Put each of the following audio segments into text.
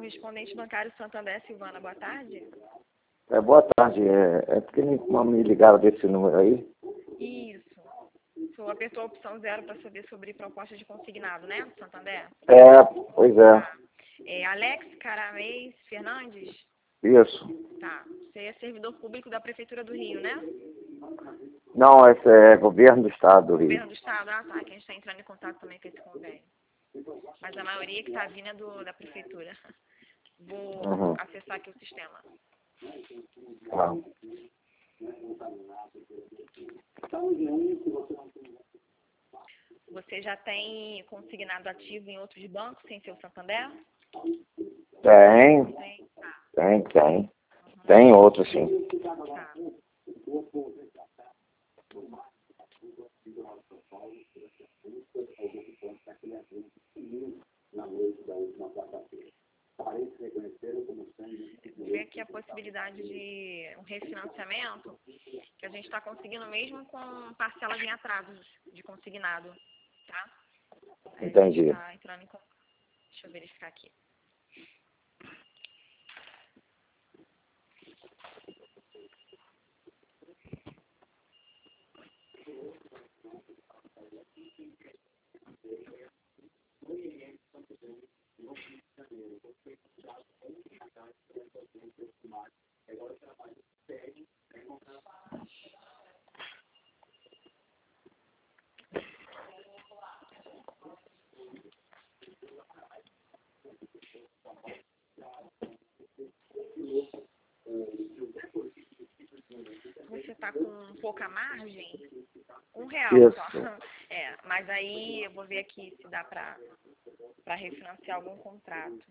correspondente bancário Santander, Silvana, boa tarde. Boa tarde. É porque me ligaram desse número aí. Isso. O senhor apertou a opção 0 para saber sobre proposta de consignado, né, do Santander? Pois é. Tá. Alex Caramês Fernandes? Isso. Tá. Você é servidor público da Prefeitura do Rio, né? Não, esse é governo do estado do Rio. Governo do estado? Ah, tá. Que a gente está entrando em contato também com esse convênio. Mas a maioria que está vindo é da Prefeitura. Vou acessar aqui o sistema. Tá. Você já tem consignado ativo em outros bancos sem ser o Santander? Tem. Tem outro, sim. Tá. Ver aqui a possibilidade de um refinanciamento que a gente está conseguindo mesmo com parcelas em atrasos de consignado, tá? Entendi. Tá entrando em... Deixa eu verificar aqui. Você está com pouca margem? R$1 só. Mas aí eu vou ver aqui se dá para refinanciar algum contrato.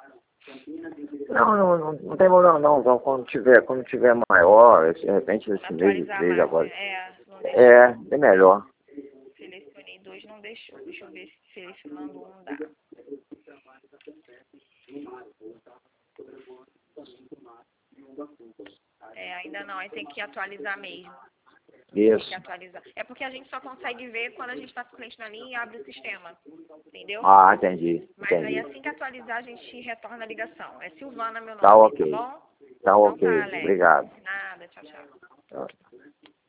Não tem problema não. Quando tiver maior, de repente esse mês de três agora. Não deixou. É melhor. Selecionei 2, não deixou. Deixa eu ver se selecionando 1 dá. Ainda não, aí tem que atualizar mesmo. Isso. Tem que atualizar. É porque a gente só consegue ver quando a gente está com o cliente na linha e abre o sistema. Entendeu? Ah, entendi. Mas aí assim que atualizar, a gente retorna a ligação. É Silvana meu nome, Tá ok. tá bom? Tá ok. Então tá, Alex. Obrigado. Nada, tchau, tchau. Tchau.